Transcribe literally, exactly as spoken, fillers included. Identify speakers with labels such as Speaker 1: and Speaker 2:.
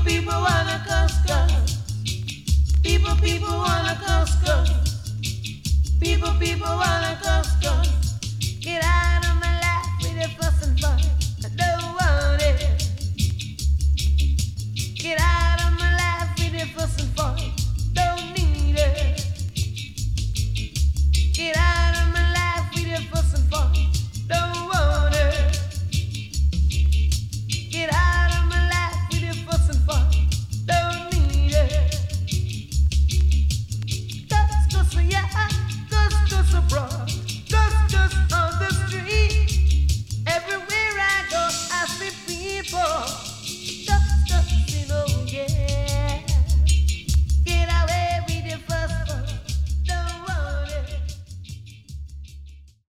Speaker 1: people wanna cuss. People, people wanna cuss. People, people wanna cuss. Get out of my life with your fuss and fun.